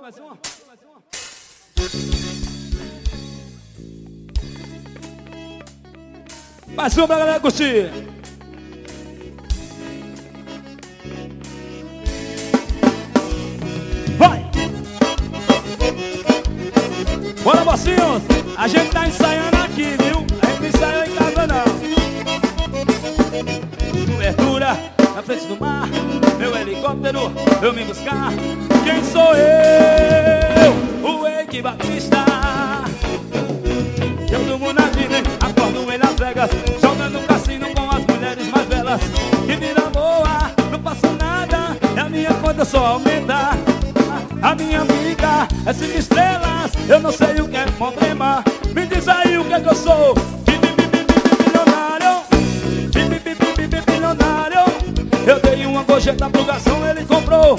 Mais uma. Mais uma pra galera curtir. Vai! Bora, mocinhos! A gente tá ensaiando aqui, viu? A gente não ensaiou em casa, não. Cobertura na frente do mar, meu helicóptero, eu me buscar. Quem sou eu? O Eike Batista. Eu durmo na Disney, acordo em Las Vegas, jogando no cassino com as mulheres mais belas. Que vida boa, não faço nada, e a minha conta só aumenta. A minha vida é 5 estrelas, eu não sei o que é problema. Me diz aí o que é que eu sou. Bilionário, bilionário. Eu dei uma gorjeta pro garçom, ele comprou.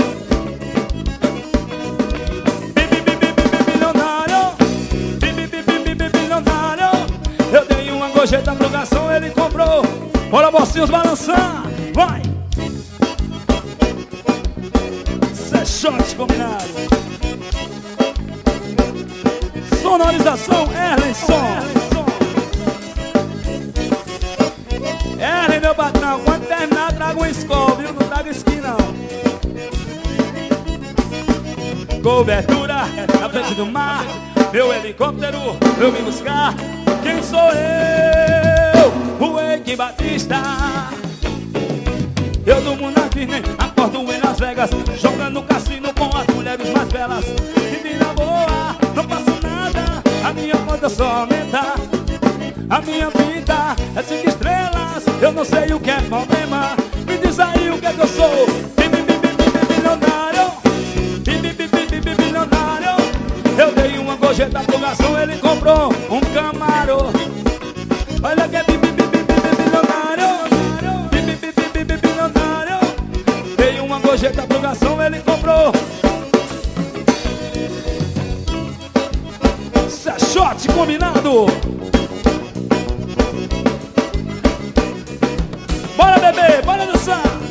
Bilionário, bilionário. Eu dei uma gorjeta pro garçom, ele comprou. Bora, mocinhos, balançar, vai! Shot combinado. Sonorização Erlenson. Erlen, meu patrão, quando terminar traga um Skol, viu? Não traga skin não. Cobertura na frente do mar, meu helicóptero, eu me buscar. Quem sou eu? O Eike Batista. Eu durmo na Disney, acordo em Las Vegas, jogando no cassino com as mulheres mais belas. Que vida boa, não faço nada, a minha conta só aumenta. A minha vida é 5 estrelas, eu não sei o que é problema. Me diz aí o que é que eu sou. Bilionário, bilionário. Eu dei uma gorjeta pro garçom, ele comprou um Camaro. Olha que é bilionário. Gorjeta pro garçom, ele comprou. Isso é shot combinado. Bora, bebê, bora dançar.